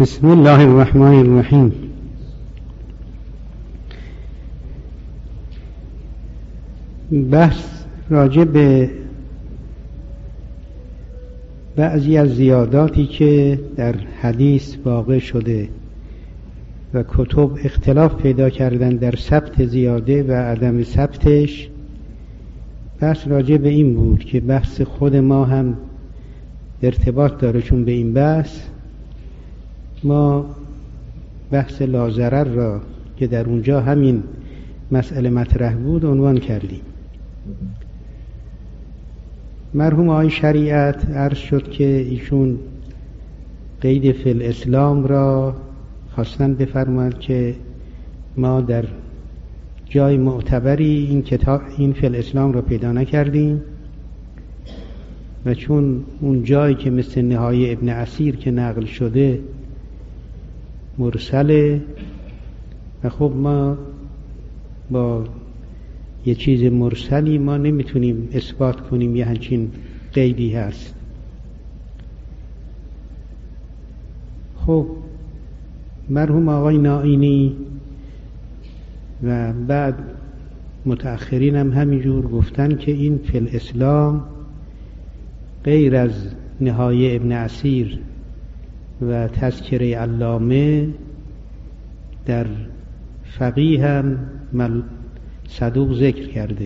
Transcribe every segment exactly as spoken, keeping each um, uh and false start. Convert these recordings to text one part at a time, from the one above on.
بسم الله الرحمن الرحیم. بحث راجع به بعضی از زیاداتی که در حدیث واقع شده و کتب اختلاف پیدا کردن در ثبت زیاده و عدم ثبتش. بحث راجع به این بود که بحث خود ما هم ارتباط داره، چون به این بحث ما بحث لاضرر را که در اونجا همین مسئله مطرح بود عنوان کردیم. مرحوم آقای شریعت عرض شد که ایشون قید فی الاسلام را خواستن بفرمایند که ما در جای معتبری این کتاب این فی الاسلام را پیدا نکردیم و چون اون جایی که مثل نهایه ابن اسیر که نقل شده مرسله و خب ما با یه چیز مرسلی ما نمیتونیم اثبات کنیم یه همچین قیدی هست. خب مرحوم آقای نائینی و بعد متأخرین هم همینجور گفتن که این فی الاسلام غیر از نهایه ابن اسیر و تذکره علامه در فقیه هم صدوق ذکر کرده.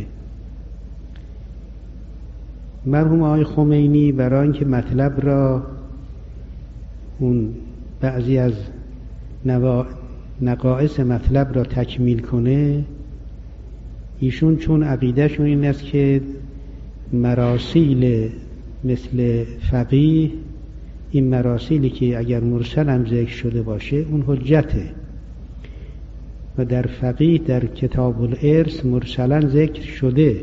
مرحوم آقای خمینی برای اینکه مطلب را اون بعضی از نقائص مطلب را تکمیل کنه، ایشون چون عقیدهشون این است که مراسیل مثل فقیه، این مراسیلی که اگر مرسل هم ذکر شده باشه اون حجته و در فقیه در کتاب الارث مرسلا ذکر شده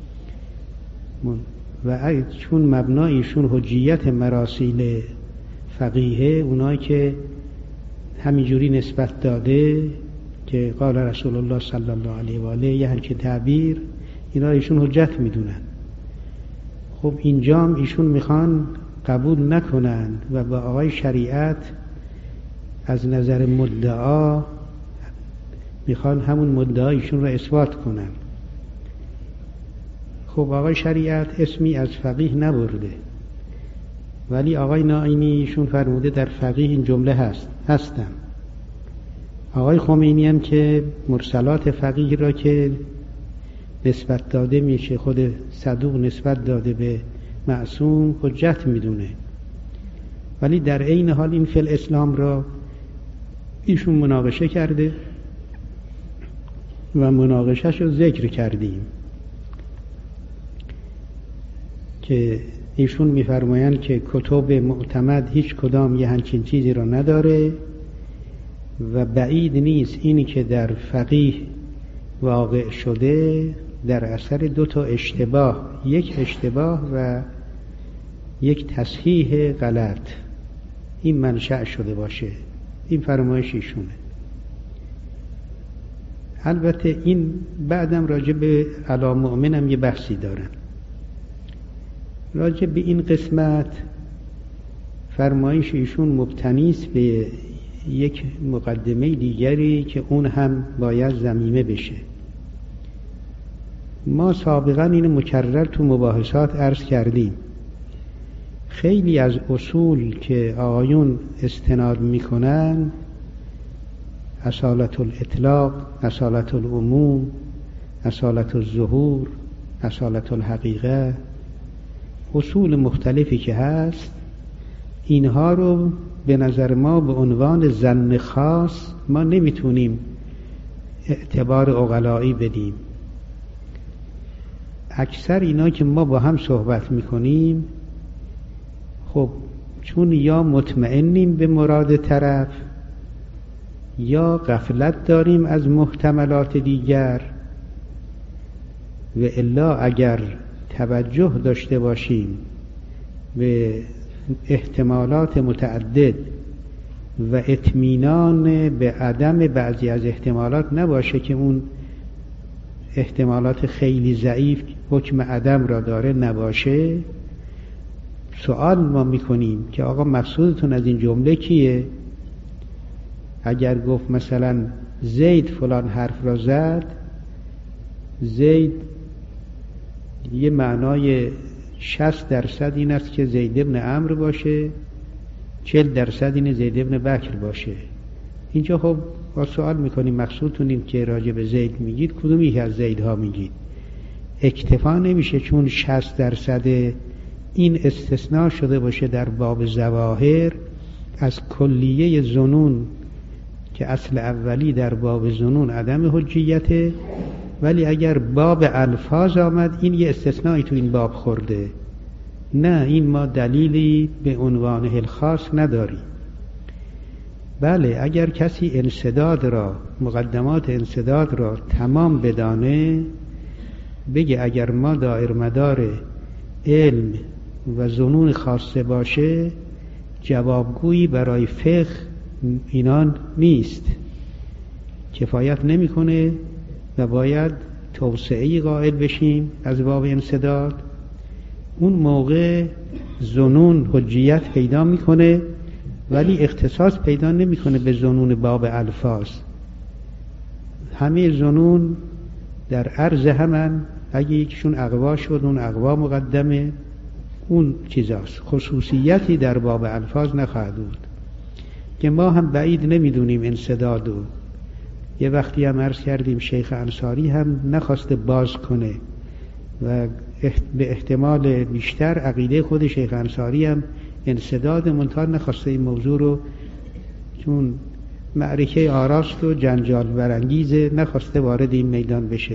و چون مبنایشون حجیت مراسیل فقیه، اونایی که همینجوری نسبت داده که قال رسول الله صلی الله علیه و آله یه همچین تعبیر، اینا ایشون حجت میدونن. خب اینجا هم ایشون میخوان قبول نکنن و با آقای شریعت از نظر مدعا میخوان همون مدعایشون را اثبات کنن. خب آقای شریعت اسمی از فقیه نبرده، ولی آقای نائینیشون فرموده در فقیه این جمله هست هستم. آقای خمینی هم که مرسلات فقیه را که نسبت داده میشه، خود صدوق نسبت داده به معصوم، حجت میدونه. ولی در عین حال این فی الاسلام را ایشون مناقشه کرده و مناقشهش رو ذکر کردیم که ایشون میفرمایند که کتب معتمد هیچ کدام یه همچین چیزی رو نداره و بعید نیست اینی که در فقیه واقع شده در اثر دو تا اشتباه، یک اشتباه و یک تصحیح غلط، این منشأ شده باشه. این فرمایش ایشونه. البته این بعدم راجع به علی مؤمنم یه بحثی دارن. راجع به این قسمت فرمایش ایشون مبتنی است به یک مقدمه دیگری که اون هم باید ضمیمه بشه. ما سابقا این مکرر تو مباحثات عرض کردیم. خیلی از اصول که آقایون استناد میکنن، اصالت الاطلاق، اصالت العموم، اصالت الظهور، اصالت الحقیقه، اصول مختلفی که هست، اینها رو به نظر ما به عنوان ظن خاص ما نمیتونیم اعتبار عقلایی بدیم. اکثر اینا که ما با هم صحبت میکنیم، خب چون یا مطمئنیم به مراد طرف یا غفلت داریم از محتملات دیگر، و الا اگر توجه داشته باشیم به احتمالات متعدد و اطمینان به عدم بعضی از احتمالات نباشه که اون احتمالات خیلی ضعیف حکم عدم را داره نباشه، سوال ما میکنیم که آقا مقصودتون از این جمله کیه؟ اگر گفت مثلا زید فلان حرف را زد، زید یه معنای شصت درصد این است که زید ابن عمرو باشه، چهل درصد این زید ابن بکر باشه. اینجا خب با سوال میکنیم مقصودتون این که راجع به زید میگید کدوم یکی از زیدها میگید؟ اکتفا نمیشه چون شصت درصد این استثناء شده باشه در باب ظواهر از کلیه ظنون که اصل اولی در باب ظنون عدم حجیته، ولی اگر باب الفاظ آمد این یه استثنایی تو این باب خورده. نه، این ما دلیلی به عنوان الخاص نداریم. بله، اگر کسی انسداد را، مقدمات انسداد را تمام بدانه، بگه اگر ما دایر مدار علم و ظنون خاصه باشه، جوابگویی برای فقه اینان نیست، کفایت نمیکنه و باید توسعه‌ای قائل بشیم از باب انسداد. اون موقع ظنون حجیت پیدا میکنه ولی اختصاص پیدا نمیکنه به ظنون باب الفاظ. همه ظنون در عرض همن، اگه یکیشون اقوا شد اون اقوا مقدمه، اون چیزاست، خصوصیتی در باب الفاظ نخواهد بود که ما هم بعید نمیدونیم انسدادو. یه وقتی هم عرض کردیم شیخ انصاری هم نخواسته باز کنه و به احتمال بیشتر عقیده خود شیخ انصاری هم انسداد، منتها نخواسته این موضوع رو چون معرکه آراست و جنجال برانگیزه نخواسته وارد این میدان بشه.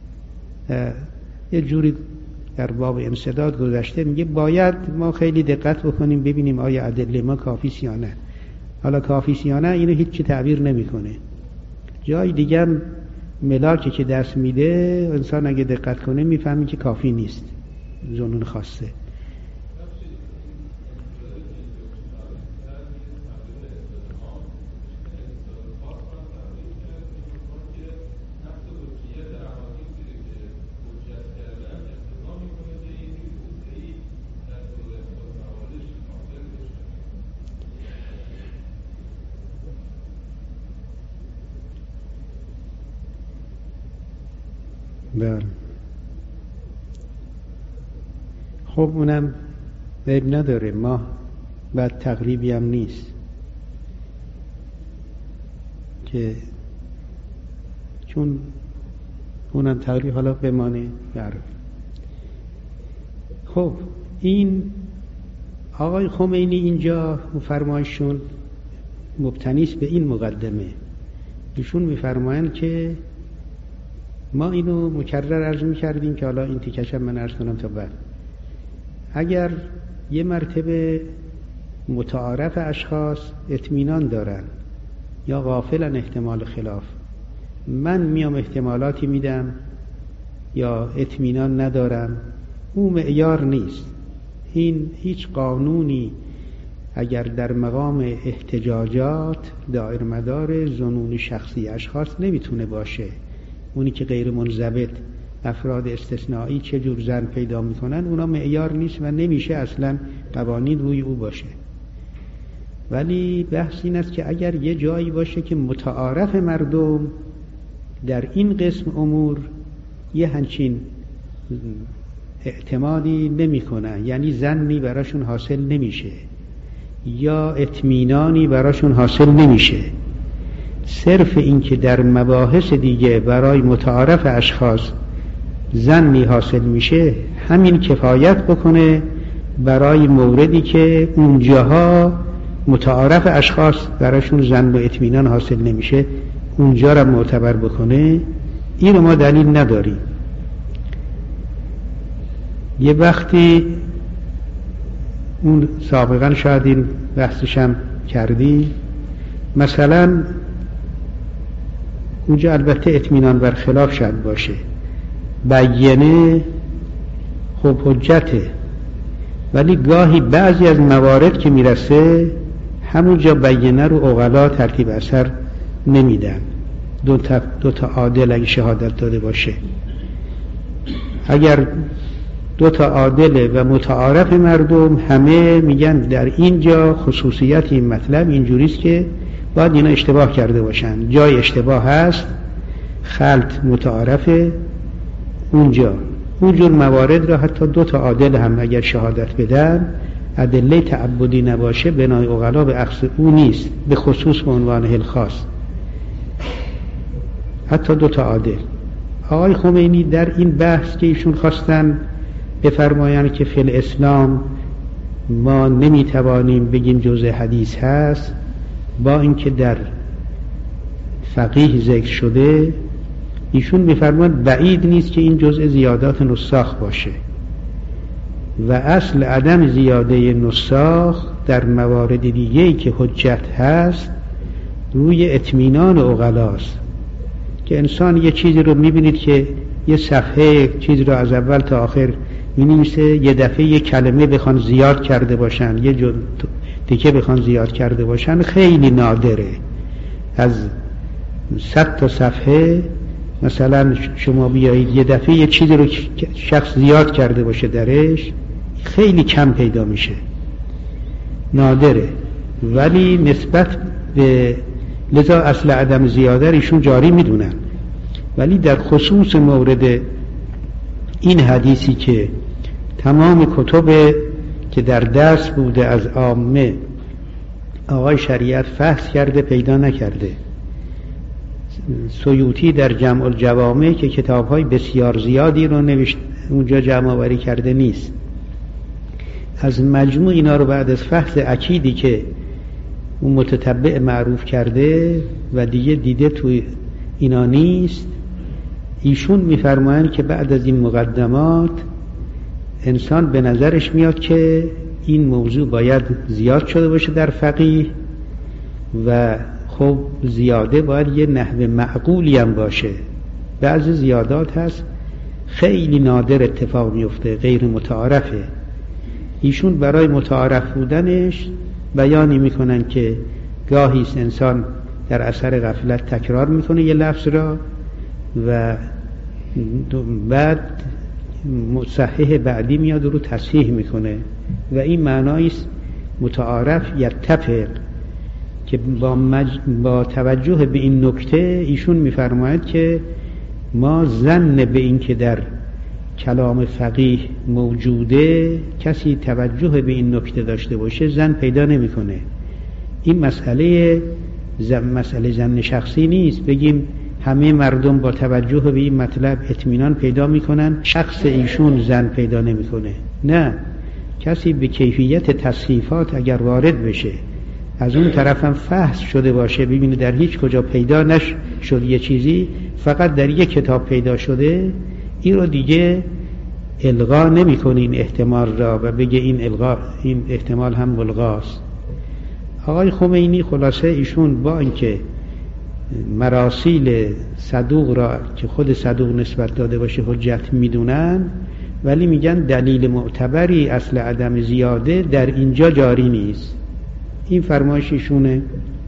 یه جوری در باب انسداد گذشته، میگه باید ما خیلی دقت بکنیم ببینیم آیا ادله ما کافیست یا نه. حالا کافیست یا نه اینو هیچ چی تعبیر نمیکنه. جای دیگه هم ملاکی که دست میده انسان اگه دقت کنه میفهمی که کافی نیست، ظنون خاصه. بله، خب اونم عیب نداره، ما بعد تقریبی هم نیست که چون اونم تقریب حالا بمانه. بله، خب این آقای خمینی اینجا فرمایشون مبتنیست به این مقدمه. ایشون میفرمایند که ما اینو مکرر عرض می‌کردیم که حالا این تیکشم من عرض کنم تا بعد. اگر یه مرتبه متعارف اشخاص اطمینان دارن یا غافلن احتمال خلاف، من میام احتمالاتی میدم یا اطمینان ندارم، اون معیار نیست. این هیچ قانونی اگر در مقام احتجاجات دایر مدار ظنون شخصی اشخاص نمیتونه باشه. اونی که غیر منضبط افراد استثنایی چه جور زن پیدا میکنن اونا معیار نیست و نمیشه اصلا قوانین روی او باشه. ولی بحث این است که اگر یه جایی باشه که متعارف مردم در این قسم امور یه همچین اعتمادی نمی کنن، یعنی ظنی براشون حاصل نمیشه یا اطمینانی براشون حاصل نمیشه، صرف این که در مباحث دیگه برای متعارف اشخاص ظنی حاصل میشه همین کفایت بکنه برای موردی که اونجاها متعارف اشخاص براشون ظن و اطمینان حاصل نمیشه، اونجا را معتبر بکنه. این رو ما دلیل نداریم. یه وقتی اون سابقا شاید این بحثشم کردی، مثلا اونجا البته اطمینان بر خلاف شاید باشه، بیانه خب حجته، ولی گاهی بعضی از موارد که میرسه همونجا بیانه رو عقلا ترتیب اثر نمیدن. دو تا, دو تا عادل اگه شهادت داده باشه، اگر دو تا عادل و متعارف مردم همه میگن در اینجا خصوصیت این مطلب اینجوریست که باید اینا اشتباه کرده باشن. جای اشتباه هست، خلط متعارفه اونجا. اونجور موارد را حتی دو تا عادل هم اگر شهادت بدن، ادله تعبدی نباشه، بنای عقلا به عکس او نیست، به خصوص به عنوان الخاص. حتی دو تا عادل. آقای خمینی در این بحث که ایشون خواستن بفرمایند که فی الاسلام ما نمیتوانیم بگیم جزء حدیث هست، با اینکه در فقیه ذکر شده، ایشون میفرماند بعید نیست که این جزء زیادات نساخ باشه و اصل عدم زیاده نساخ در موارد دیگه‌ای که حجت هست روی اطمینان عقلاست. که انسان یه چیزی رو میبینید که یه صفحه چیز رو از اول تا آخر می‌نویسه، یه دفعه یه کلمه بخوان زیاد کرده باشن، یه تیکه بخوان زیاد کرده باشن، خیلی نادره. از صد تا صفحه مثلا شما بیایید یه دفعه یه چیزی رو شخص زیاد کرده باشه درش، خیلی کم پیدا میشه، نادره. ولی نسبت به لذا اصل عدم زیاده ایشون جاری میدونن. ولی در خصوص مورد این حدیثی که تمام کتب که در دست بوده از عامه آقای شریعت فحص کرده پیدا نکرده، سیوطی در جمع الجوامع که کتاب‌های بسیار زیادی رو نوشت اونجا جمع آوری کرده نیست، از مجموع اینا رو بعد از فحص اکیدی که اون متتبع معروف کرده و دیگه دیده توی اینا نیست، ایشون میفرمایند که بعد از این مقدمات انسان به نظرش میاد که این موضوع باید زیاد شده باشه در فقیه و خب زیاده باید یه نحو معقولی هم باشه. بعضی زیادات هست خیلی نادر اتفاق میفته، غیر متعارفه. ایشون برای متعارف بودنش بیانی میکنن که گاهی انسان در اثر غفلت تکرار میکنه یه لفظ را و بعد مصحح بعدی میاد رو تصحیح میکنه و این معنایست متعارف یتفق، که با, مج... با توجه به این نکته ایشون میفرماید که ما ظن به این که در کلام فقیه موجوده، کسی توجه به این نکته داشته باشه ظن پیدا نمیکنه. این مسئله زن مسئله ظن شخصی نیست بگیم همه مردم با توجه به این مطلب اطمینان پیدا میکنن، شخص ایشون ظن پیدا نمیکنه. نه، کسی به کیفیت تصحیفات اگر وارد بشه، از اون طرف هم فحص شده باشه، ببینه در هیچ کجا پیدا نشد یه چیزی، فقط در یک کتاب پیدا شده، این رو دیگه الغا نمیکنه این احتمال را و بگه این الغا این احتمال هم ملغاست. آقای خمینی خلاصه ایشون با اینکه مراسیل صدوق را که خود صدوق نسبت داده باشه حجت میدونن، ولی میگن دلیل معتبری اصل عدم زیاده در اینجا جاری نیست. این فرمایش ایشونه.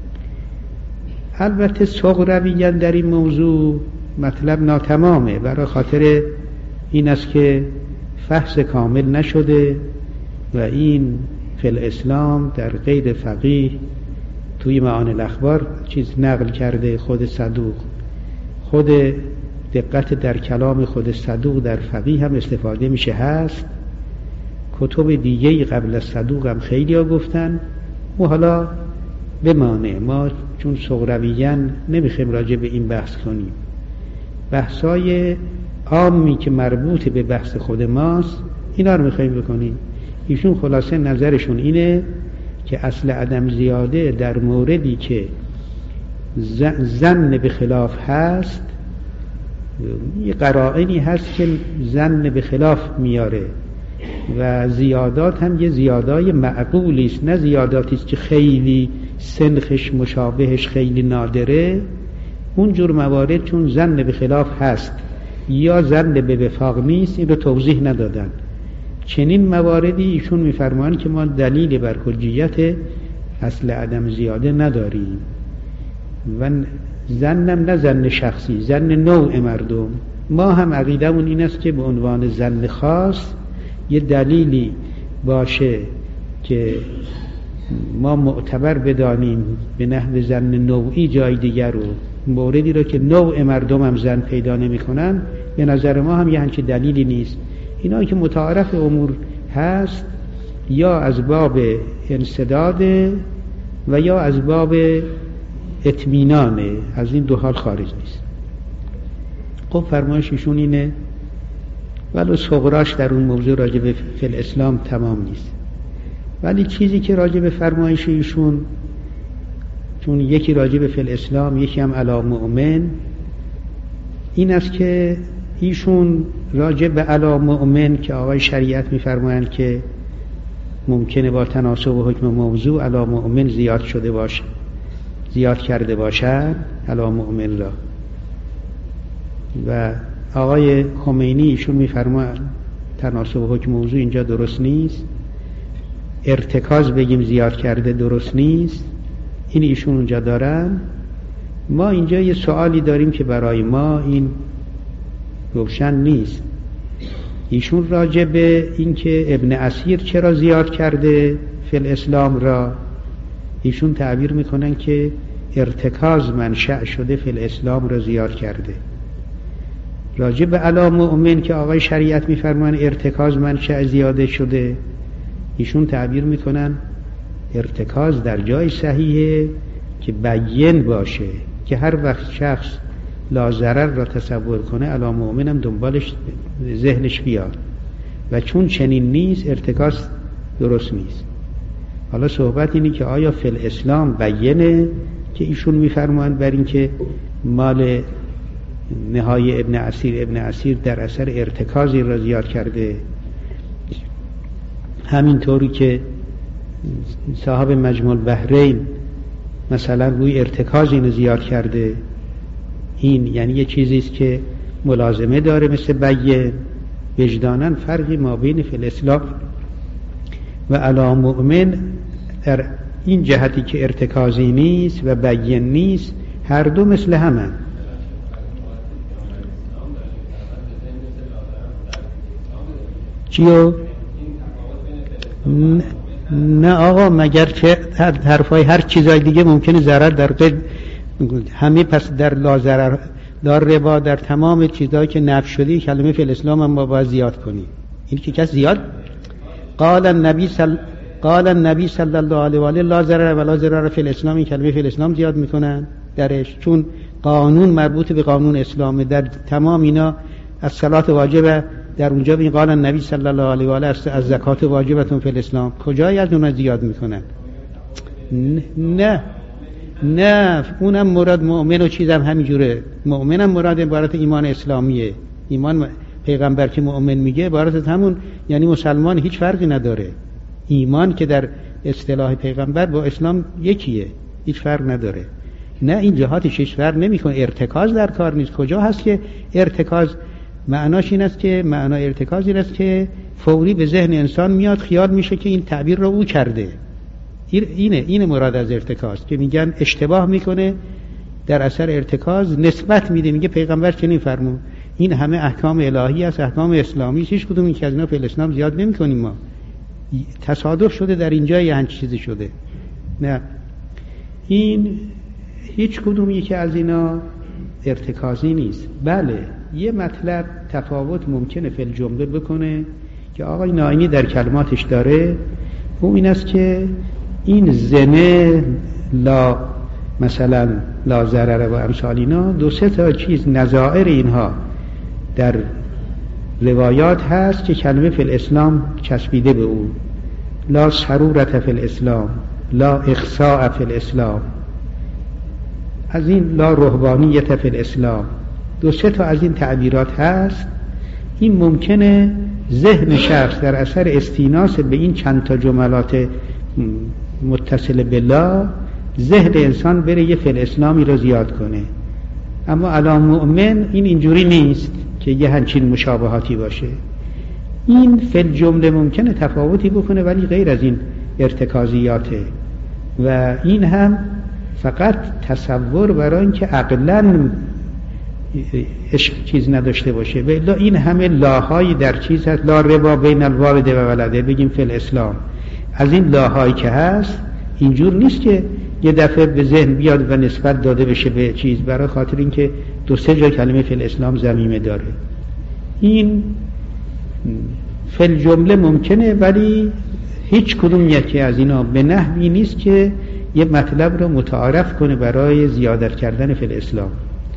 البته صغرویان در این موضوع مطلب ناتمامه، برای خاطر این است که فحص کامل نشده و این فی الاسلام در غیر فقیه توی معانی الاخبار چیز نقل کرده خود صدوق. خود دقت در کلام خود صدوق در فقیه هم استفاده میشه هست. کتب دیگه قبل از صدوق هم خیلی ها گفتن و حالا بمانه، ما چون صغرویان نمیخوایم راجع به این بحث کنیم. بحثای عامی که مربوط به بحث خود ماست اینا رو میخوایم بکنیم. ایشون خلاصه نظرشون اینه که اصل عدم زیاده در موردی که ظن به خلاف هست، یه قرائنی هست که ظن به خلاف میاره و زیادات هم یه زیادای معقولی است، نه زیاداتی است که خیلی سنخش مشابهش خیلی نادره. اون جور موارد چون ظن به خلاف هست یا ظن به وفاق نیست، این رو توضیح ندادن. چنین مواردی ایشون میفرمان که ما دلیل بر حجیت اصل عدم زیاده نداریم و ظنم نه ظن شخصی، ظن نوع مردم. ما هم عقیدمون این است که به عنوان ظن خاص یه دلیلی باشه که ما معتبر بدانیم به نحو زن نوعی جای دیگر رو، موردی رو که نوع مردم هم زن پیدا نمی کنن، به نظر ما هم یه همچین دلیلی نیست. اینا که متعارف امور هست یا از باب انسداد و یا از باب اطمینانه، از این دو حال خارج نیست. خب فرمایش ایشون اینه، ولو صغراش در اون موضوع راجع به فی الاسلام تمام نیست، ولی چیزی که راجع به فرمایش ایشون، چون یکی راجع به فی الاسلام یکی هم علی مؤمن، این است که ایشون راجع به علی مؤمن که آقای شریعت میفرمایند که ممکنه با تناسب و حکم موضوع علی مؤمن زیاد شده باشه، زیاد کرده باشن علی مؤمن را، و آقای خمینی ایشون میفرمایند تناسب و حکم موضوع اینجا درست نیست، ارتکاز بگیم زیاد کرده درست نیست، این ایشون اونجا دارن. ما اینجا یه سوالی داریم که برای ما این روشن نیست. ایشون راجع به این که ابن اسیر چرا زیاد کرده فی الاسلام را، ایشون تعبیر میکنن که ارتکاز منشأ شده فی الاسلام را زیاد کرده. راجع به علی مؤمن که آقای شریعت میفرمان ارتکاز منشأ زیاده شده، ایشون تعبیر میکنن ارتکاز در جای صحیحه که بیان باشه، که هر وقت شخص لا ضرر را تصور کنه علی مؤمن هم دنبالش ذهنش بیاد، و چون چنین نیست ارتکاز درست نیست. حالا صحبت اینه که آیا فی الاسلام بیانه که ایشون میفرمایند بر این که مال نهای ابن اسیر ابن اسیر در اثر ارتکازی را زیاد کرده، همینطوری که صاحب مجموع البحرین مثلا روی ارتکاز اینو زیاد کرده. این یعنی یه چیزیست که ملازمه داره مثل بیه، وجداناً فرقی ما بین فی الاسلام و علی مؤمن در این جهتی که ارتکازی نیست و بیه نیست، هر دو مثل همن. چیو؟ نه آقا، مگر که حرفای هر چیزای دیگه ممکنه ضرر در غیر همه، پس در لا ضرر در ربا در تمام چیزایی که نفی شده کلمه فی الاسلام هم ما باید زیاد کنیم. این که کس زیاد قال النبی صل قال النبی صلی الله علیه و آله لا ضرر ولا ضرر فی الاسلام، این کلمه فی الاسلام زیاد میکنن درش، چون قانون مربوط به قانون اسلامه. در تمام اینا از صلات واجبه، در اونجا بین قال النبی صلی الله علیه و آله از زکات واجبتون فی الاسلام، کجای از اونها زیاد میکنن؟ نه نه، اونم مراد مؤمن و چیزم همینجوره. مؤمنم مراد عبارت ایمان اسلامیه. ایمان پیغمبر که مؤمن میگه عبارت همون یعنی مسلمان، هیچ فرقی نداره. ایمان که در اصطلاح پیغمبر با اسلام یکیه، هیچ فرق نداره. نه، این جهاتش هیچ فرق نمیکنه. ارتکاز در کار نیست. کجا هست که ارتکاز معناش این است که معنا ارتکاز این است که فوری به ذهن انسان میاد، خیال میشه که این تعبیر رو او کرده. اینه اینه مراد از ارتکاز، که میگن اشتباه میکنه در اثر ارتکاز نسبت میده، میگه پیغمبر چنین فرمود. این همه احکام الهی است، احکام اسلامی، هیچ کدوم این که از اینا فی الاسلام زیاد نمیکنیم ما. تصادف شده در اینجا یه همچین چیزی شده. نه، این هیچ کدوم یکی از اینا ارتکازی نیست. بله، یه مطلب تفاوت ممکنه فی الجمله بکنه که آقای ناینی در کلماتش داره، او این است که این زنه لا مثلا لا ضرر و امثال اینا، دو سه تا چیز نظائر اینها در روایات هست که کلمه فی الاسلام چسبیده به اون. لا سرورت فی الاسلام، لا اخصاء فی الاسلام، از این لا رهبانیت فی الاسلام، دو سه تا از این تعبیرات هست. این ممکنه ذهن شخص در اثر استیناس به این چند تا جملات متصل بالله، ذهن انسان بره یه فی الاسلامی رو زیاد کنه. اما علی مؤمن این اینجوری نیست که یه همچین مشابهاتی باشه. این فی الجمله ممکنه تفاوتی بکنه ولی غیر از این ارتکازیاته، و این هم فقط تصور برای اینکه عقلاً چیز نداشته باشه. و الا این همه لاهای در چیز هست، لا ربا بین الوالد و ولده، بگیم فی الاسلام، از این لاهایی که هست اینجور نیست که یه دفعه به ذهن بیاد و نسبت داده بشه به چیز، برای خاطر اینکه دو سه جا کلمه فی الاسلام ضمیمه داره. این فی الجمله ممکنه، ولی هیچ کدوم یکی از اینا به نحوی نیست که یه مطلب رو متعارف کنه برای زیادت کردن فی الاسلام.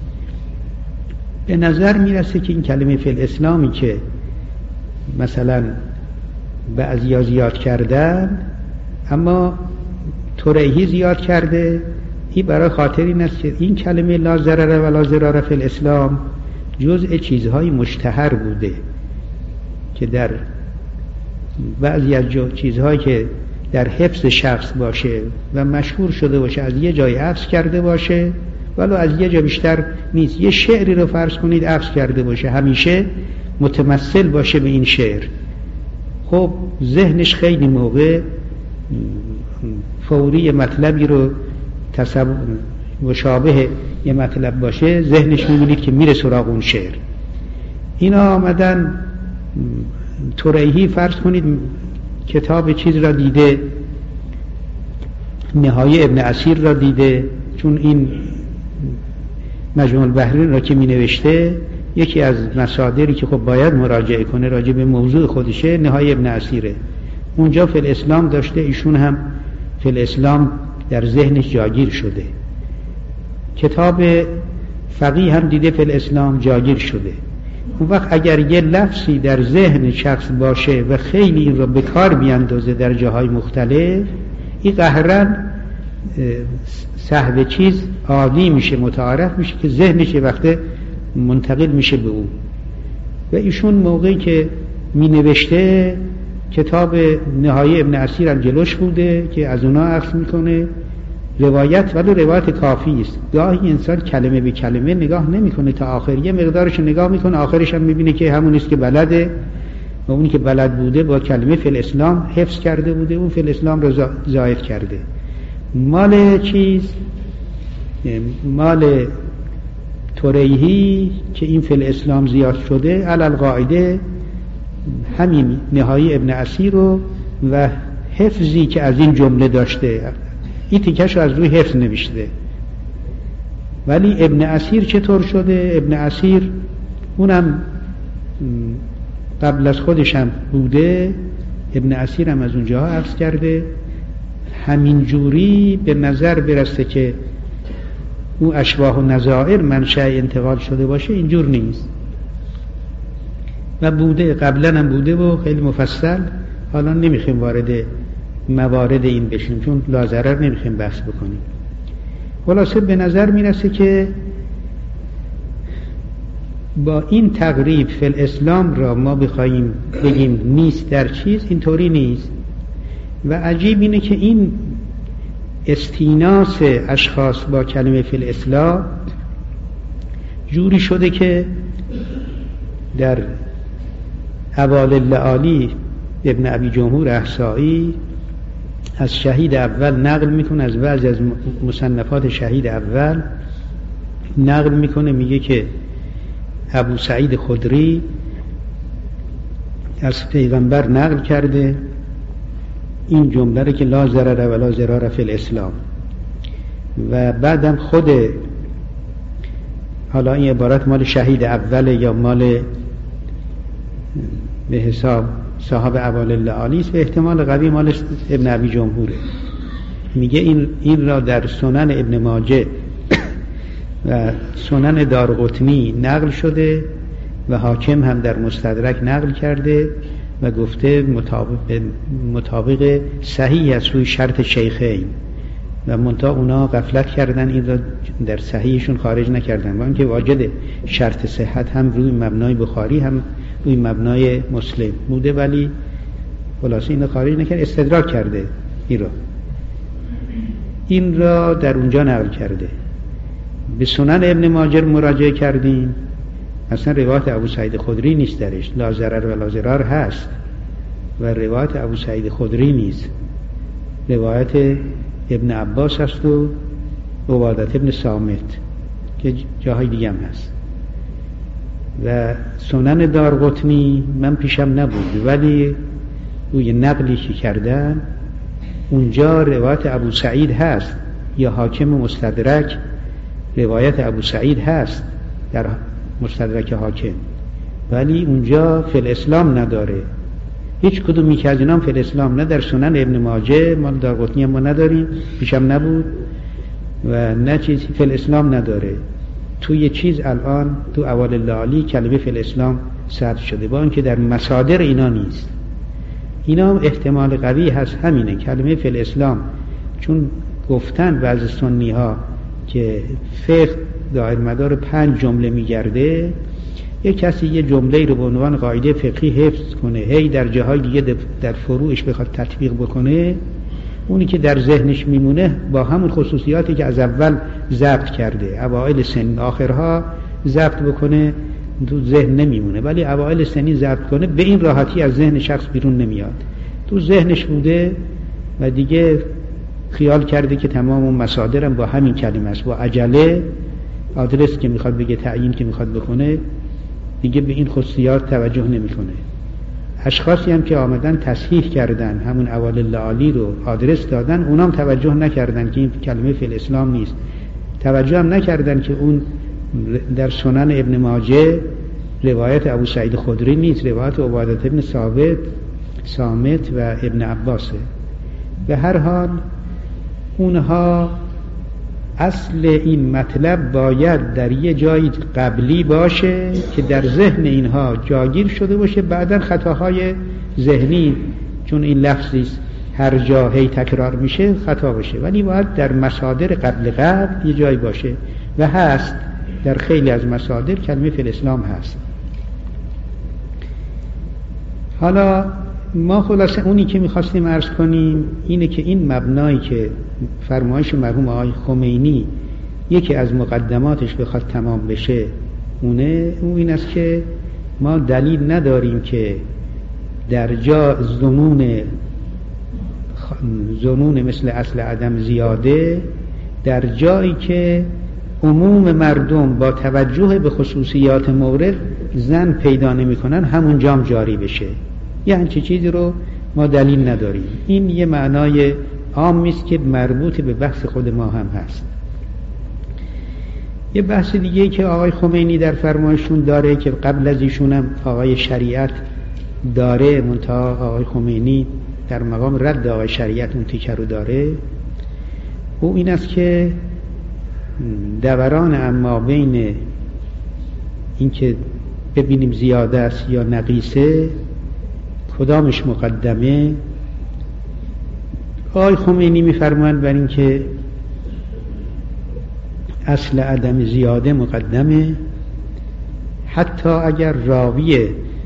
به نظر میرسه که این کلمه فی الاسلامی که مثلا بعضیا زیاد کردن، اما طریحی زیاد کرده، این برای خاطر این است که این کلمه لا ضرر و لا ضرار فی الاسلام جزء چیزهای مشتهر بوده که در بعضی از چیزهایی که در حفظ شخص باشه و مشهور شده باشه از یه جای حفظ کرده باشه، ولو از یه جا بیشتر نیست. یه شعری رو فرض کنید حفظ کرده باشه، همیشه متمثل باشه به این شعر. خب ذهنش خیلی موقع فوری مطلبی رو تصور مشابه یه مطلب باشه، ذهنش می‌بینید که میره سراغ اون شعر. اینا آمدن طریحی فرض کنید کتاب چیز را دیده، نهایه ابن اسیر را دیده، چون این مجموع البحرین را که می نوشته یکی از مصادری که خب باید مراجعه کنه راجع به موضوع خودشه نهایه ابن اسیره. اونجا فی الاسلام داشته، ایشون هم فی الاسلام در ذهنش جاگیر شده. کتاب فقیه هم دیده فی الاسلام جاگیر شده. اون وقت اگر یه لفظی در ذهن شخص باشه و خیلی این رو به کار بیاندازه در جاهای مختلف، این قهرن صحب چیز عادی میشه، متعارف میشه که ذهنش یه وقته منتقل میشه به اون. و ایشون موقعی که می نوشته کتاب نهایه ابن اسیر هم جلوش بوده که از اونا اخذ میکنه روایت، ولی روایت کافی است. گاهی انسان کلمه به کلمه نگاه نمیکنه تا آخر، یه مقدارش نگاه میکنه، آخرش هم میبینه که همون است که بلده، و اون که بلد بوده با کلمه فی الاسلام حفظ کرده بوده، اون فی الاسلام رو زائد کرده. مال چیز مال طریحی که این فی الاسلام زیاد شده، علل قاعده همین نهایی ابن اسیر رو و حفظی که از این جمله داشته، این تیکش رو از روی حفظ نوشته. ولی ابن اسیر چطور شده؟ ابن اسیر اونم قبل از خودش هم بوده، ابن اسیر هم از اونجا حفظ کرده. همین جوری به نظر برسته که او اشباح و نظائر منشأ انتقال شده باشه، اینجور نیست. و بوده، قبلا هم بوده و خیلی مفصل. حالا نمیخوایم وارد موارد این بشیم چون لازرر نمیخوایم بحث بکنیم. خلاصه به نظر میرسه که با این تقریب فی الاسلام را ما بخوایم بگیم نیست در چیز، اینطوری نیست. و عجیب اینه که این استیناس اشخاص با کلمه فی الاسلام جوری شده که در اوائل اللآلی ابن ابی جمهور احصایی از شهید اول نقل میکنه، از بعضی از مصنفات شهید اول نقل میکنه، میگه که ابو سعید خدری از پیغمبر نقل کرده این جمله رو که لا ضرر و لا ضرار فی الاسلام. و بعدم خود حالا این عبارت مال شهید اول یا مال به حساب صاحب اوائل اللآلی است، به احتمال قوی مال ابن ابی جمهوره. میگه این این را در سنن ابن ماجه و سنن دارقطنی نقل شده و حاکم هم در مستدرک نقل کرده و گفته مطابق مطابق صحیح از روی شرط شیخین، و منتها اونا غفلت کردن، این را در صحیحشون خارج نکردن، و اینکه واجد شرط صحت هم روی مبنای بخاری هم روی مبنای مسلم بوده، ولی خلاصه این را خارج نکرد، استدراک کرده. این را این را در اونجا نقل کرده. به سنن ابن ماجه مراجعه کردیم، اصلا روایت ابو سعید خدری نیست درش، لا ضرر و لا ضرار هست و روایت ابو سعید خدری نیست، روایت ابن عباس هست و عبادت ابن صامت که جاهای دیگه هم هست. و سنن دارقطنی من پیشم نبود، ولی روی نقلی که کردن اونجا روایت ابو سعید هست یا حاکم مستدرک روایت ابو سعید هست در مستدرک حاکم، ولی اونجا فی الاسلام نداره. هیچ کدومی که از اینا فی الاسلام، نه در سنن ابن ماجه، ما دارقطنی هم ما نداریم، پیشم نبود، و نه چیزی فی الاسلام نداره. تو یه چیز الان تو اوال لالی کلمه فی الاسلام ثبت شده، با اینکه در مصادر اینا نیست. اینا هم احتمال قوی هست همینه کلمه فی الاسلام، چون گفتن بعض سنی ها که فقه دایر مدار پنج جمله میگرده، یک کسی یه جمله رو به عنوان قاعده فقهی حفظ کنه، هی در جاهای دیگه در فروعش بخواد تطبیق بکنه، اونی که در ذهنش میمونه با همون خصوصیاتی که از اول ضبط کرده، اوائل سن آخرها ضبط بکنه تو ذهن نمیمونه، ولی اوائل سنی ضبط کنه به این راحتی از ذهن شخص بیرون نمیاد، تو ذهنش بوده و دیگه خیال کرده که تمام اون مصادرم با همین کلمه است، با عجله آدرس که میخواد بگه، تعیین که میخواد بکنه، دیگه به این خصوصیات توجه نمیکنه. اشخاصی هم که آمدن تصحیح کردن همون اوائل لالی رو آدرس دادن، اونام توجه نکردن که این کلمه فی الاسلام نیست، توجه هم نکردن که اون در سنن ابن ماجه روایت ابو سعید خدری نیست، روایت عبادة ابن ثابت، صامت و ابن عباسه. به هر حال اونها اصل این مطلب باید در یه جای قبلی باشه که در ذهن اینها جاگیر شده باشه، بعداً خطاهای ذهنی، چون این لفظی هر جا هی تکرار میشه، خطا باشه، ولی باید در مصادر قبل قبل یه جای باشه و هست در خیلی از مصادر کلمه فی الاسلام هست. حالا ما خلاصه اونی که میخواستیم عرض کنیم اینه که این مبنایی که فرمایش مرحوم آقای خمینی یکی از مقدماتش بخواد تمام بشه، اونه اون این است که ما دلیل نداریم که در جا ظنون ظنون مثل اصل عدم زیاده، در جایی که عموم مردم با توجه به خصوصیات مورد زن پیدا نمی کنن همون جام جاری بشه، یه همچین چیزی رو ما دلیل نداریم. این یه معنای عامی است که مربوط به بحث خود ما هم هست. یه بحث دیگه که آقای خمینی در فرمایشون داره که قبل از ایشون هم آقای شریعت داره، منتها آقای خمینی در مقام رد آقای شریعت اون تیکه رو داره، او این است که دوران اما بین این که ببینیم زیاده است یا نقیصه کدامش مقدمه. آقای خمینی میفرمایند بر این که اصل عدم زیاده مقدمه، حتی اگر راوی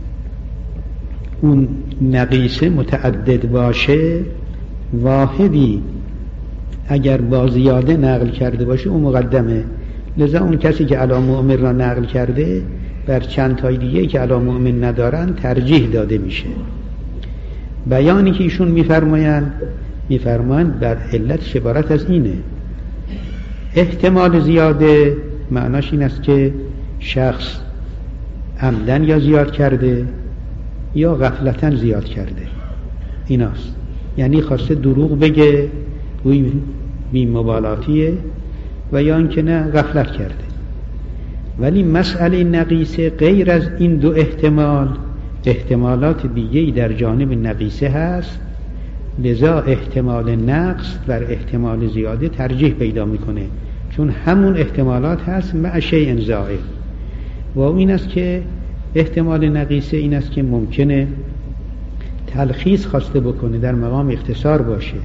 اون نقیصه متعدد باشه، واحدی اگر با زیاده نقل کرده باشه اون مقدمه. لذا اون کسی که علی مؤمن را نقل کرده بر چند تای دیگه که علی مؤمن ندارن ترجیح داده میشه. بیانی که ایشون میفرمایند میفرمایند بر علت عبارت از اینه، احتمال زیاده معناش این است که شخص عمدن یا زیاد کرده یا غفلتن زیاد کرده، ایناست. یعنی خواسته دروغ بگه وی بی مبالاتیه، و یا اینکه نه غفلت کرده. ولی مسئله نقیصه غیر از این دو احتمال احتمالات دیگه‌ای در جانب نقیصه هست، لذا احتمال نقص بر احتمال زیاده ترجیح پیدا میکنه، چون همون احتمالات هست مع شیء زائد. و این است که احتمال نقیصه این است که ممکنه تلخیص خواسته بکنه، در مقام اختصار باشه،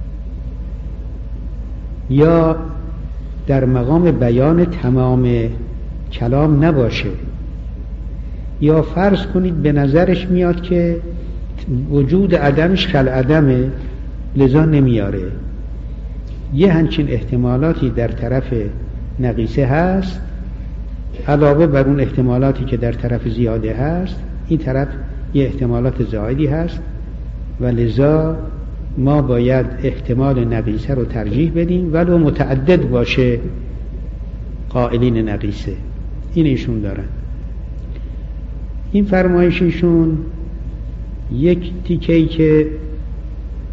یا در مقام بیان تمام کلام نباشه، یا فرض کنید به نظرش میاد که وجود عدمش خل عدمه لذا نمیاره. یه همچین احتمالاتی در طرف نقیصه هست، علاوه بر اون احتمالاتی که در طرف زیاده هست، این طرف یه احتمالات زائدی هست و لذا ما باید احتمال نقیصه رو ترجیح بدیم ولو متعدد باشه قائلین نقیصه. این ایشون دارن. این فرمایششون یک تیکه‌ای که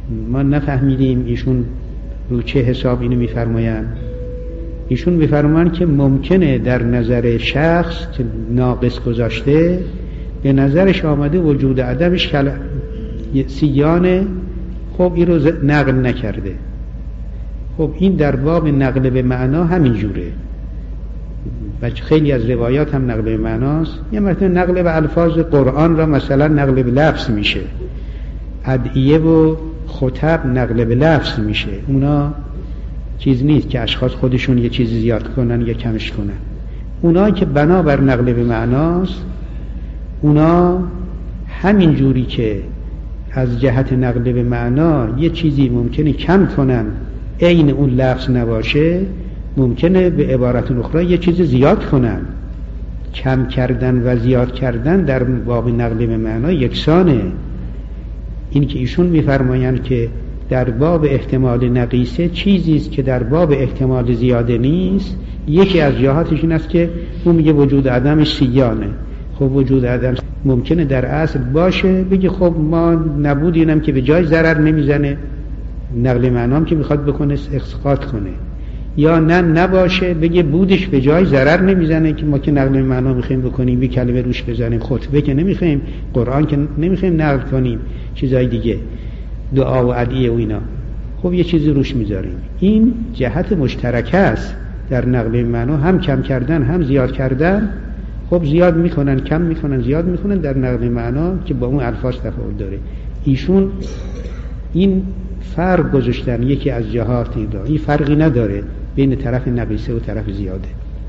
ما نفهمیدیم ایشون رو چه حساب اینو میفرمایند. ایشون میفرمایند که ممکنه در نظر شخص که ناقص گذاشته به نظرش آمده وجود عدمش کل... سیانه، خب این رو نقل نکرده. خب این در باب نقل به معنا همین جوره و خیلی از روایات هم نقل به معناست. یه مرتبه نقل به الفاظ قرآن را مثلا نقل به لفظ میشه، ادعیه و خطب نقل به لفظ میشه. اونا چیز نیست که اشخاص خودشون یه چیز زیاد کنن یا کمش کنن. اونا که بنابر نقل به معناست، اونا همین جوری که از جهت نقل به معنا یه چیزی ممکنه کم کنن عین اون لفظ نباشه، ممکنه به عبارت اخرى یه چیز زیاد کنن. کم کردن و زیاد کردن در باب نقل به معنا یکسانه. این که ایشون میفرمایند که در باب احتمال نقیصه چیزی است که در باب احتمال زیاده نیست، یکی از جهاتش این است که اون میگه وجود عدمش سیانه. خب وجود عدم ممکنه در اصل باشه، بگه خب ما نبود اینم که به جای ضرر نمیزنه، نقل معنام که میخواد بکنه اسقاط کنه، یا نه نباشه بگه بودش به جای ضرر نمیزنه که ما که نقل معنا میخوایم بکنیم، بی کلمه روش بزنیم، خطبه که نمیخوایم، قرآن که نمیخوایم نقل کنیم، چیزای دیگه دعا و ادعیه و اینا، خب یه چیزی روش میذاریم. این جهت مشترکه است در نقل معنا، هم کم کردن هم زیاد کردن. خب زیاد میکنن، کم میکنن، زیاد میکنن در نقل معنا که با اون الفاظ تفاوت داره. ایشون این فرق گذاشتن یکی از جهات این این فرقی نداره بین طرف نقیصه و طرف زیاده.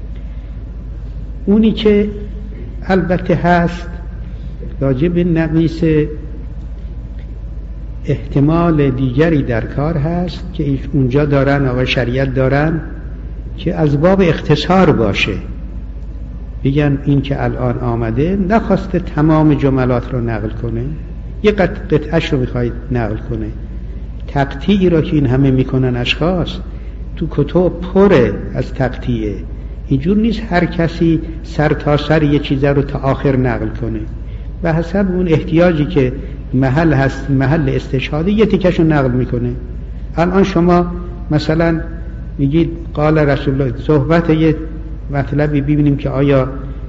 اونی که البته هست راجع به نقیصه احتمال دیگری در کار هست که اونجا دارن و شریعت دارن که از باب اختصار باشه، بگن این که الان آمده نخواسته تمام جملات رو نقل کنه، یه قطعش رو میخواید نقل کنه. تقطیعی را که این همه میکنن اشخاص تو کتب پره از تقطیعه. اینجور نیست هر کسی سر تا سر یه چیزه رو تا آخر نقل کنه، به حسب اون احتیاجی که محل هست، محل استشهادی یه تیکشو نقل میکنه. الان شما مثلا میگید قال رسول الله، صحبت یه مطلبی ببینیم که آیا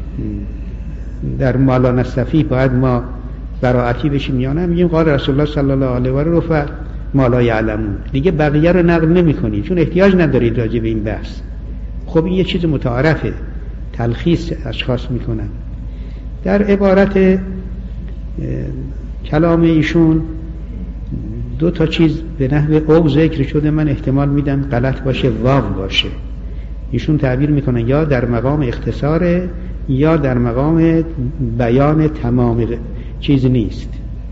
در مالا نصفی باید ما براعتی بشیم یا نه، میگیم قال رسول الله صلی الله علیه و آله رفع مالا یعلمون، دیگه بقیه رو نقل نمی کنید چون احتیاج ندارید راجع به این بحث. خب این یه چیز متعارفه، تلخیص اشخاص میکنن. در عبارت کلام ایشون دو تا چیز به نحو او ذکر شده، من احتمال میدم غلط باشه، واو باشه. ایشون تعبیر میکنن یا در مقام اختصاره یا در مقام بیان تمام چیز نیست،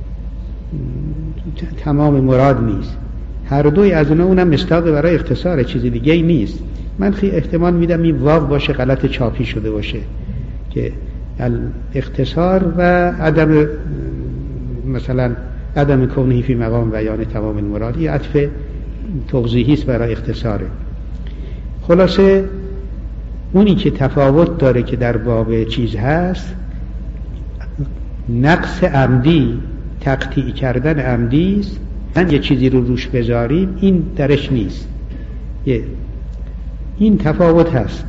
تمام مراد نیست. هر دوی از اونها، اونم مصداق برای اختصار، چیز دیگه ای نیست. من خیلی احتمال میدم این واو باشه، غلط چاپی شده باشه که اختصار و عدم مثلا عدم کونه فی مقام بیان تمام المراد، این عطف توضیحی است برای اختصاره. خلاصه اونی که تفاوت داره که در باب چیز هست، نقص عمدی، تقطیع کردن عمدی است. من یه چیزی رو روش بذاریم این درش نیست، یه این تفاوت هست.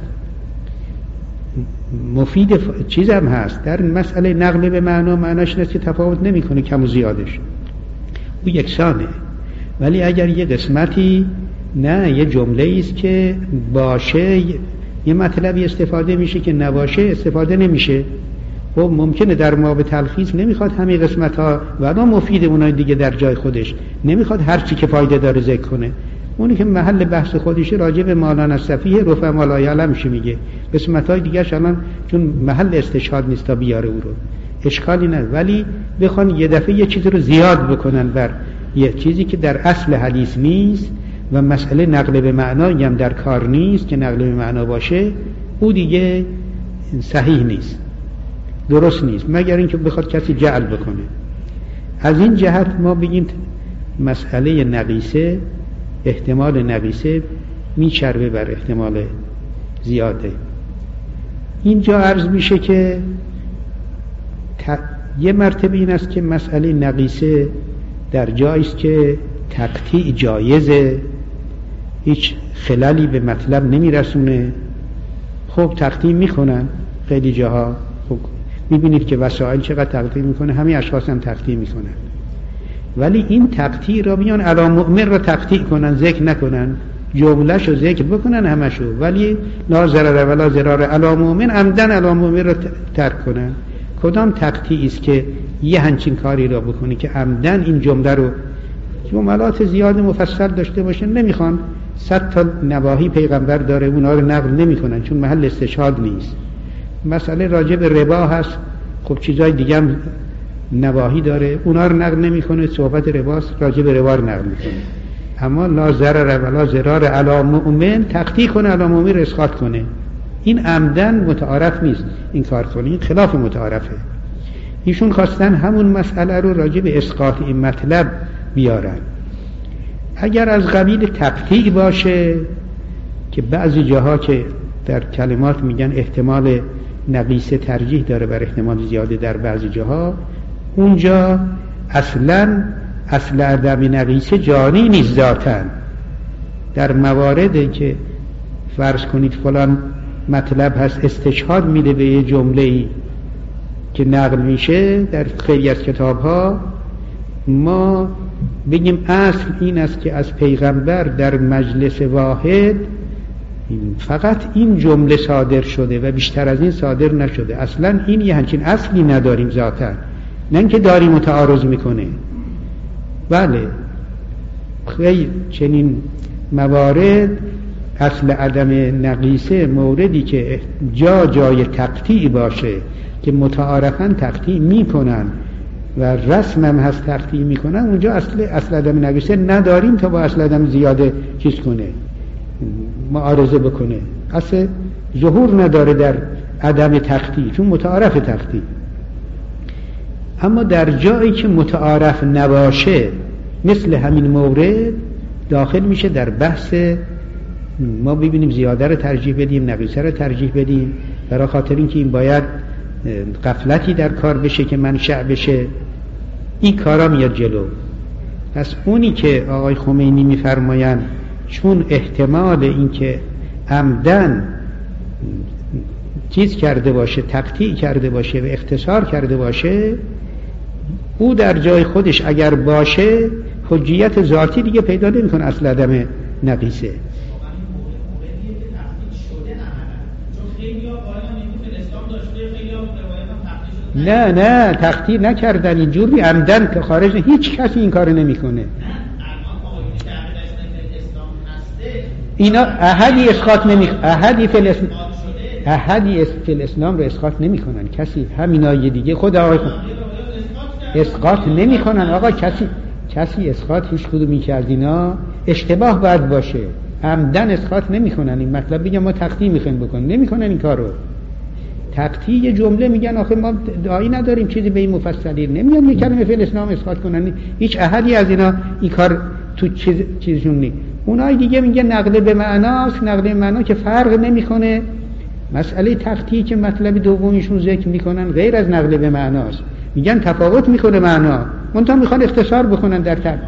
مفید ف... چیزم هست در مسئله نقل به معنا، معناش نیست که تفاوت نمی کنه کم و زیادش، او یکسانه. ولی اگر یه قسمتی، نه یه جمله است که باشه یه مطلبی استفاده میشه که نباشه استفاده نمیشه، خب ممکنه در باب تلخیص نمیخواد همه قسمت ها و مفید اونای دیگه در جای خودش، نمیخواد هر چی که فایده داره ذکر کنه. اونی که محل بحث خودشه راجع به مولانا صفیه رفع مالا یعلمش میگه، قسمت های دیگه الان چون محل استشهاد نیست تا بیاره او رو اشکالی نه. ولی بخوان یه دفعه یه چیزی رو زیاد بکنن بر یه چیزی که در اصل حدیث نیست و مسئله نقل به معنا هم در کار نیست که نقل به معنا باشه، او دیگه صحیح نیست، درست نیست، مگر اینکه بخواد کسی جعل بکنه. از این جهت ما بگیم مسئله نقیصه، احتمال نقیصه میچربه بر احتمال زیاده. اینجا عرض میشه که ت... یه مرتبه این است که مسئله نقیصه در جایی است که تقطیع جایزه، هیچ خلالی به مطلب نمیرسونه. خب تقطیع میکنن خیلی جاها، خب میبینید که وسائل چقدر تقطیع میکنه، همه اشخاص هم تقطیع میکنن، ولی این تقطیع را بیان علی مؤمن را تقطیع کنن، ذکر نکنن، جمله‌ش رو ذکر بکنن همشو، ولی لا ضرر ولا ضرار علی مؤمن عمدن علی مؤمن را ترک کنن. کدام تقطیعی است که یه همچین کاری را بکنی که عمدن این جمله رو، جملات زیاد مفصل داشته باشن، نمیخوان صد تا نواهی پیغمبر داره اونا رو نقل نمیکنن چون محل استشهاد نیست. مسئله راجع به ربا هست، خب چیزای دیگه هم نواهی داره اونا رو نقل نمیکنه، صحبت رباست راجع به ربا رو نقل میکنه. اما لا ضرر ولا ضرار علی مؤمن تقطیع کنه، علی مؤمن رو اسقاط کنه، این عمدن متعارف نیست این کار کنه، این خلاف متعارفه. ایشون خواستن همون مسئله رو راجع به اسقاط این مطلب بیارن. اگر از قبیل تقطیع باشه که بعضی جاها که در کلمات میگن احتمال نقیصه ترجیح داره بر احتمال زیاده در بعضی جاها، اونجا اصلا اصل عدم نقیصه جاری نیست ذاتاً. در مواردی که فرض کنید فلان مطلب هست استشهاد میده به یه جمله‌ای که نقل میشه در خیلی از کتاب‌ها، ما بگیم اصل این است که از پیغمبر در مجلس واحد فقط این جمله صادر شده و بیشتر از این صادر نشده. اصلا این یه همچین اصلی نداریم ذاتاً، نه اینکه داری متعارض میکنه. بله خیلی چنین موارد اصل عدم نقیصه موردی که جا جای تقطیع باشه که متعارفاً تقطیع میکنن و رسم هم هست تقطیع میکنن، اونجا اصل اصل عدم نقیصه نداریم تا با اصل عدم زیاده چیز کنه، معارضه بکنه. اصل ظهور نداره در عدم تقطیع چون متعارف تقطیع. اما در جایی که متعارف نباشه مثل همین مورد داخل میشه در بحث ما ببینیم زیاده رو ترجیح بدیم نقیصه رو ترجیح بدیم، برای خاطر اینکه این باید غفلتی در کار بشه که منشأ بشه، این کارا میاد جلو. پس اونی که آقای خمینی میفرماین چون احتمال اینکه عمدن چیز کرده باشه، تقطیع کرده باشه و اختصار کرده باشه، او در جای خودش اگر باشه حجیت ذاتی دیگه پیدا نمیکنه اصل عدم نقیصه. نه نه تقطیع نکردن، اینجوری عمدن که خارج، هیچ کسی این کارو نمیکنه. اینا احدی اسقاط نمی احدی فی الاسلام احدی فی الاسلام رو اسقاط نمیکنن کسی، همینای دیگه خود آقای اسقاط نمیکنن. آقا کسی کسی اسقاط هیچ کدومی که از اینا اشتباه باید باشه، عمدن اسقاط نمیکنن. این مطلب بگم ما تقطیع میخوایم بکنن، نمیکنن این کارو. تقطیع جمله میگن آخه ما داعی نداریم چیزی به این مفصلی، نمیان یک کلمه فی الاسلام اسقاط کنن. هیچ احدی از اینا این کار تو چیز چیزشون نیست. اونای دیگه میگه نقل به معناست، نقل به معنا که فرق نمیکنه. مسئله تقطیع که مطلب دومیشون ذکر میکنن غیر از نقل به معناست، میگن تفاوت میکنه معنا، منتها میخوان اختصار بکنن در تر.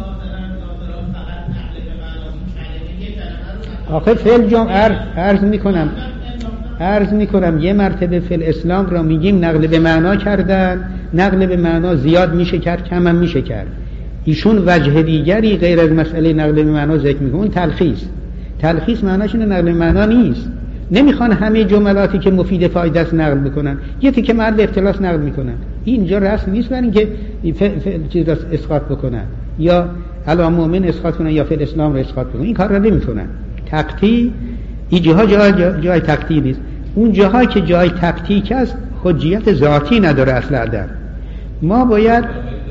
آخه فعل جمع عرض, عرض میکنم عرض میکنم یه مرتبه فی الاسلام را میگیم نقل به معنا کردن، نقل به معنا زیاد میشه کرد کم هم میشه کرد. ایشون وجه دیگری غیر از مسئله نقل به معنا ذکر میکنه، اون تلخیص. تلخیص معناش اینه نقل به معنا نیست. نمیخوان همه جملاتی که مفید فایده است نقل بکنن، یه تیکه محل اختلاس نقل میکنن. اینجا رسم نیست برای اینکه چیز را اسقاط بکنن یا علی مؤمن اسقاط کنن یا فی الاسلام را اسقاط بکنن، این کار را نمیکنن. تقطیع این جاها جای, جای, جای تقطیع نیست. اون جاهایی که جای تقطیع است حجیت ذاتی نداره اصل عدم. ما باید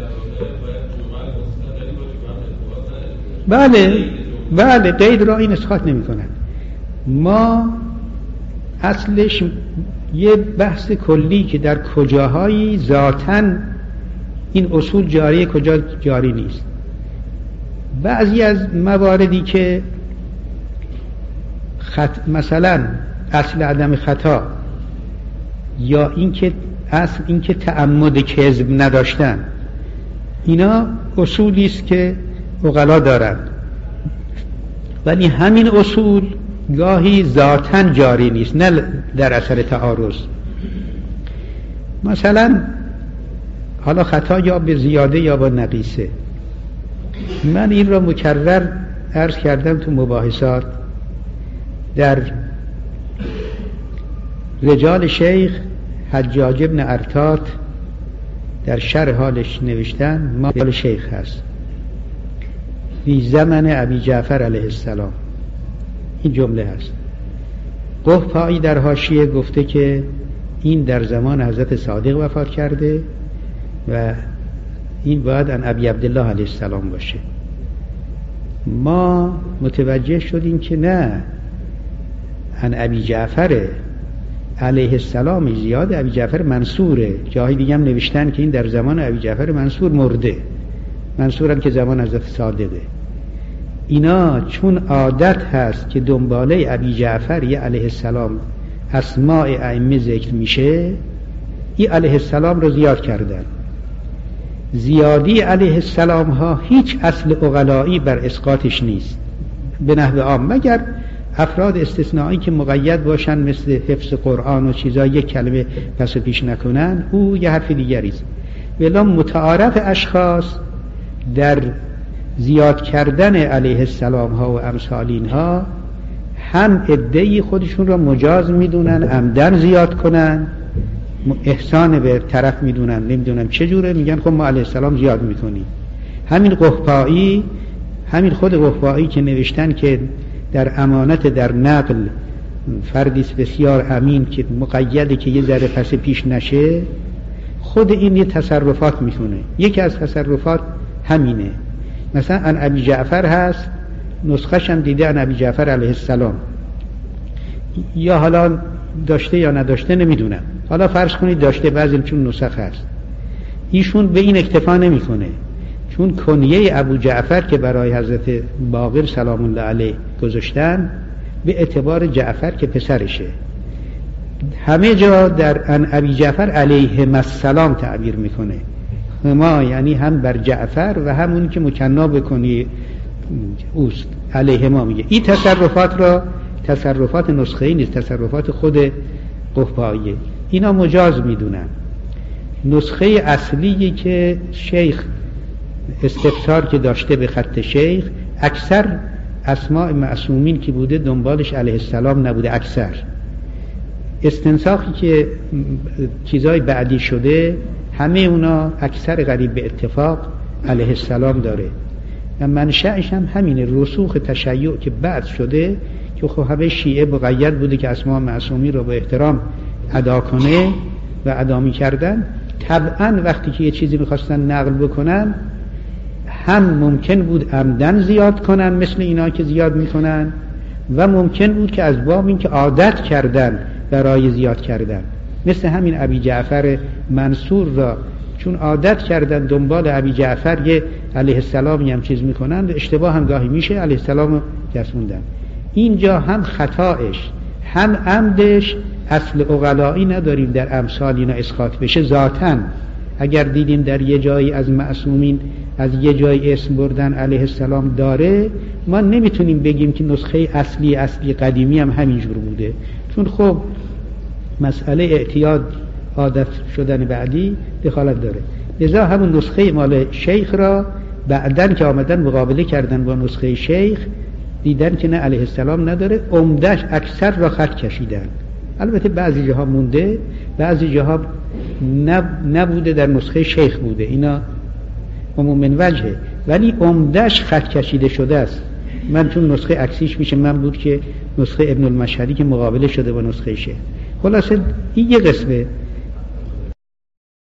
بله بله قید را این اسقاط نمی کنن. ما اصلش یه بحث کلی که در کجاهایی ذاتاً این اصول جاری کجا جاری نیست. بعضی از مواردی که خط مثلا اصل عدم خطا یا اینکه اصل اینکه تعمد کذب نداشتن، اینا اصولی است که عقلا دارن، ولی همین اصول گاهی ذاتاً جاری نیست، نه در اثر تعارض. مثلا حالا خطا یا به زیاده یا با نقیصه. من این را مکرر عرض کردم تو مباحثات. در رجال شیخ حجاج ابن ارتات در شرح حالش نوشتن ما رجال شیخ هست فی زمن ابی جعفر علیه السلام، این جمله هست. قحطی در حاشیه گفته که این در زمان حضرت صادق وفات کرده و این باید ان ابی عبدالله علیه السلام باشه. ما متوجه شدیم که نه، ان ابی جعفر علیه السلام زیاد، ابی جعفر منصوره. جایی دیگه هم نوشتن که این در زمان ابی جعفر منصور مرده، منصورن که زمان حضرت صادقه. اینا چون عادت هست که دنباله ابی جعفر یا علیه السلام اسماء ائمه ذکر میشه، این علیه السلام رو زیاد کردن. زیادی علیه السلام ها هیچ اصل عقلایی بر اسقاطش نیست به نحو عام، مگر افراد استثنایی که مقید باشن مثل حفظ قرآن و چیزا یک کلمه پس و پیش نکنن، او یه حرف دیگریست. ولی متعارف اشخاص در زیاد کردن علیه السلام ها و امثالین ها هم عده‌ای خودشون را مجاز میدونن عمدن زیاد کنن، احسان به طرف میدونن، نمیدونم چجوره، میگن خب ما علیه السلام زیاد میکنیم. همین قحطی، همین خود قحطی که نوشتن که در امانت در نقل فردیست بسیار امین که مقیده که یه ذره پس پیش نشه، خود این یه تصرفات میکنه. یکی از تصرفات همینه. مثلا ان ابی جعفر هست، نسخش هم دیده ان ابی جعفر علیه السلام، یا حالا داشته یا نداشته نمیدونم، حالا فرض کنید داشته، بعضی چون نسخ هست. ایشون به این اکتفا نمیکنه، چون کنیه ابو جعفر که برای حضرت باقر سلام الله علیه گذاشتن به اعتبار جعفر که پسرشه، همه جا در ان ابی جعفر علیه السلام تعبیر میکنه. ما یعنی هم بر جعفر و همون که مکنا بکنی اوست، علیه ما میگه. این تصرفات را تصرفات نسخه ای نیست، تصرفات خود قحطیه. اینا مجاز میدونن. نسخه اصلی که شیخ استفسار که داشته به خط شیخ، اکثر اسماء معصومین که بوده دنبالش علیه السلام نبوده. اکثر استنساخی که چیزای بعدی شده همه اونا اکثر قریب به اتفاق علیه السلام داره و منشأش هم همینه. رسوخ تشیع که بعد شده که خب همه شیعه مقید بوده که اسماء معصومین رو به احترام ادا کنه و ادا می کردن. طبعا وقتی که یه چیزی میخواستن نقل بکنن هم ممکن بود عمدن زیاد کنن مثل اینا که زیاد میکنن، و ممکن بود که از باب این که عادت کردن برای زیاد کردن، مثل همین ابی جعفر منصور را چون عادت کردن دنبال ابی جعفر یه علیه السلامی هم چیز میکنن و اشتباه هم گاهی میشه علیه السلام جسموندن. اینجا هم خطایش هم عمدش اصل عقلایی نداریم در امثال اینا اسقاط بشه. ذاتاً اگر دیدیم در یه جایی از معصومین از یه جای اسم بردن علیه السلام داره، ما نمیتونیم بگیم که نسخه اصلی اصلی قدیمی هم همینجور بوده، چون خب مسئله اعتیاد عادت شدن بعدی دخالت داره. لذا همون نسخه مال شیخ را بعدن که آمدن مقابله کردن با نسخه شیخ دیدن که نه علیه السلام نداره، عمدش اکثر را خط کشیدن. البته بعضی جاها مونده، بعضی جاها نبوده، در نسخه شیخ بوده، اینا عموم من وجهه، ولی عمدش خط کشیده شده است. من چون نسخه عکسیش میشه من بود که نسخه ابن المشهدی که مقابله شده با نسخه شیخ. خلاصه این یه قسمه.